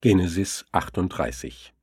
Genesis 38.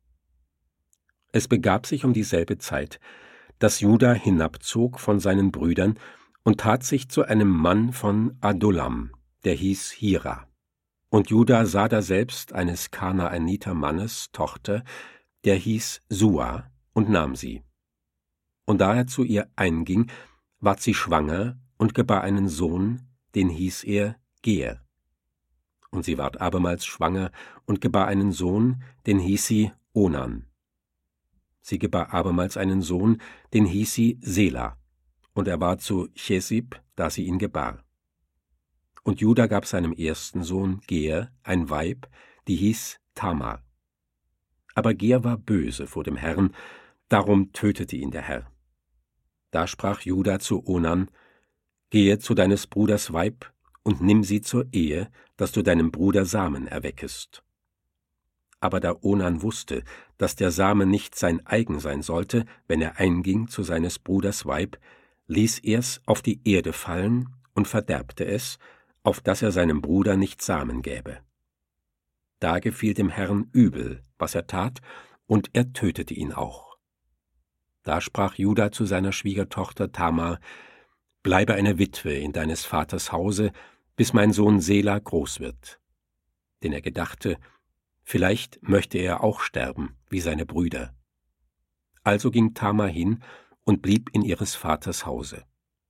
Es begab sich um dieselbe Zeit, dass Juda hinabzog von seinen Brüdern und tat sich zu einem Mann von Adullam, der hieß Hira. Und Juda sah daselbst eines Kanaaniter Mannes Tochter, der hieß Sua, und nahm sie. Und da er zu ihr einging, ward sie schwanger und gebar einen Sohn, den hieß er Ger. Und sie ward abermals schwanger und gebar einen Sohn, den hieß sie Onan. Sie gebar abermals einen Sohn, den hieß sie Sela, und er war zu Chesib, da sie ihn gebar. Und Juda gab seinem ersten Sohn Ger ein Weib, die hieß Tamar. Aber Ger war böse vor dem Herrn, darum tötete ihn der Herr. Da sprach Juda zu Onan: Gehe zu deines Bruders Weib und nimm sie zur Ehe, dass du deinem Bruder Samen erweckest. Aber da Onan wusste, dass der Same nicht sein eigen sein sollte, wenn er einging zu seines Bruders Weib, ließ er's auf die Erde fallen und verderbte es, auf dass er seinem Bruder nicht Samen gäbe. Da gefiel dem Herrn übel, was er tat, und er tötete ihn auch. Da sprach Juda zu seiner Schwiegertochter Tamar: Bleibe eine Witwe in deines Vaters Hause, bis mein Sohn Sela groß wird. Denn er gedachte, vielleicht möchte er auch sterben, wie seine Brüder. Also ging Tamar hin und blieb in ihres Vaters Hause.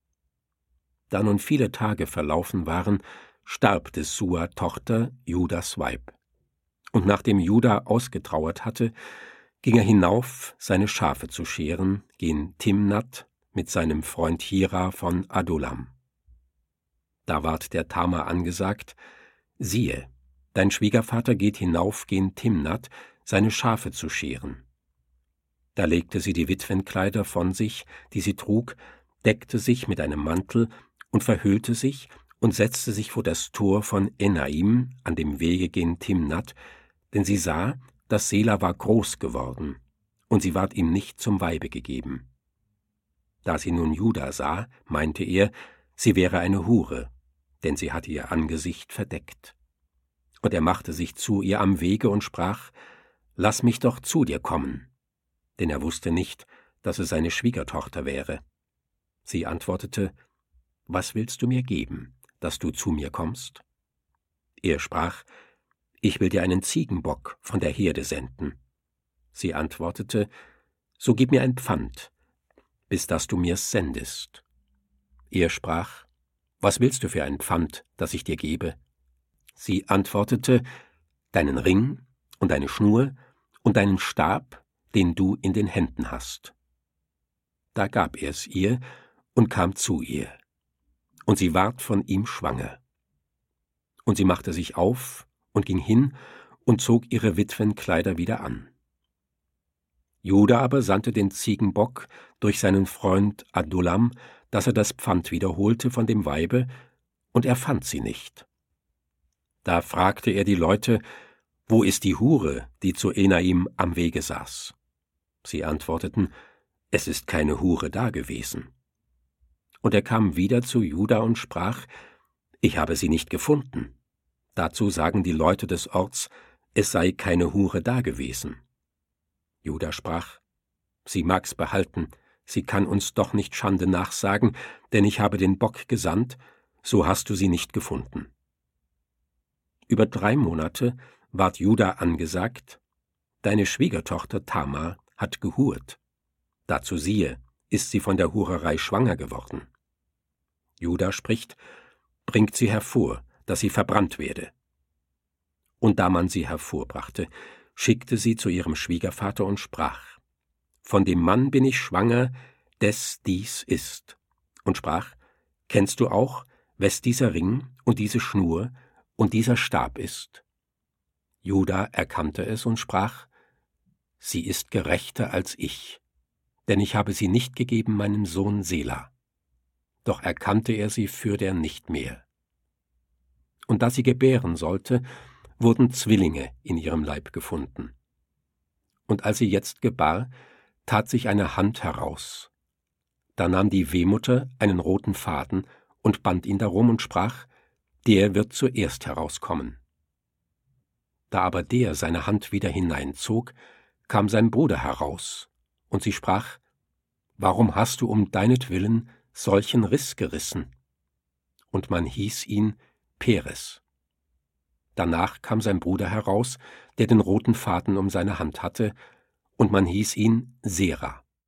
Da nun viele Tage verlaufen waren, starb des Sua Tochter, Judas Weib. Und nachdem Juda ausgetrauert hatte, ging er hinauf, seine Schafe zu scheren, gen Timnat mit seinem Freund Hira von Adullam. Da ward der Tamar angesagt: Siehe, dein Schwiegervater geht hinauf gen Timnat, seine Schafe zu scheren. Da legte sie die Witwenkleider von sich, die sie trug, deckte sich mit einem Mantel und verhüllte sich und setzte sich vor das Tor von Enaim an dem Wege gen Timnat, denn sie sah, dass Sela war groß geworden, und sie ward ihm nicht zum Weibe gegeben. Da sie nun Juda sah, meinte er, sie wäre eine Hure, denn sie hatte ihr Angesicht verdeckt. Und er machte sich zu ihr am Wege und sprach: Lass mich doch zu dir kommen. Denn er wusste nicht, dass es seine Schwiegertochter wäre. Sie antwortete: Was willst du mir geben, dass du zu mir kommst? Er sprach: Ich will dir einen Ziegenbock von der Herde senden. Sie antwortete: So gib mir ein Pfand, bis dass du mir's sendest. Er sprach: Was willst du für ein Pfand, das ich dir gebe? Sie antwortete: Deinen Ring und deine Schnur und deinen Stab, den du in den Händen hast. Da gab er's ihr und kam zu ihr. Und sie ward von ihm schwanger. Und sie machte sich auf und ging hin und zog ihre Witwenkleider wieder an. Juda aber sandte den Ziegenbock durch seinen Freund Adullam, dass er das Pfand wiederholte von dem Weibe, und er fand sie nicht. Da fragte er die Leute: Wo ist die Hure, die zu Enaim am Wege saß? Sie antworteten: Es ist keine Hure dagewesen. Und er kam wieder zu Juda und sprach: Ich habe sie nicht gefunden. Dazu sagen die Leute des Orts, es sei keine Hure dagewesen. Juda sprach: Sie mag's behalten, sie kann uns doch nicht Schande nachsagen, denn ich habe den Bock gesandt, so hast du sie nicht gefunden. Über 3 Monate ward Juda angesagt: Deine Schwiegertochter Tamar hat gehurt. Dazu siehe, ist sie von der Hurerei schwanger geworden. Juda spricht: Bringt sie hervor, dass sie verbrannt werde. Und da man sie hervorbrachte, schickte sie zu ihrem Schwiegervater und sprach: Von dem Mann bin ich schwanger, des dies ist. Und sprach: Kennst du auch, wes dieser Ring und diese Schnur und dieser Stab ist? Juda erkannte es und sprach: Sie ist gerechter als ich, denn ich habe sie nicht gegeben meinem Sohn Sela. Doch erkannte er sie fürder nicht mehr. Und da sie gebären sollte, wurden Zwillinge in ihrem Leib gefunden. Und als sie jetzt gebar, tat sich eine Hand heraus. Da nahm die Wehmutter einen roten Faden und band ihn darum und sprach: Der wird zuerst herauskommen. Da aber der seine Hand wieder hineinzog, kam sein Bruder heraus, und sie sprach: »Warum hast du um deinetwillen solchen Riss gerissen?« Und man hieß ihn Peres. Danach kam sein Bruder heraus, der den roten Faden um seine Hand hatte, und man hieß ihn Sera.